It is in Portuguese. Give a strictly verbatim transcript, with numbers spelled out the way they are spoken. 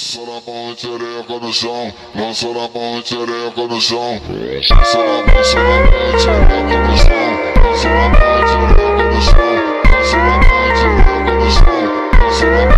Lança na mão e tereca no chão, lança na mão e tereca no chão, lança na mão, lança na mão e tereca no chão, lança na mão e tereca no chão, lança na mão e tereca no chão, lança na mão.